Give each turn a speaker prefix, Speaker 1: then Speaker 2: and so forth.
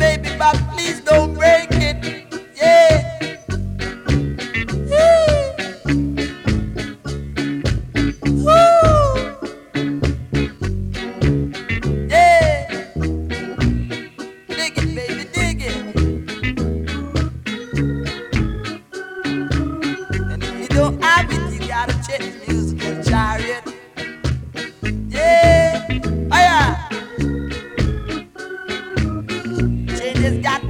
Speaker 1: baby, but please don't break it. Yeah. Woo. Yeah. Dig it, baby, dig it. And if you don't have it, you gotta check the musical chariot. Yeah. Oh yeah. Changes got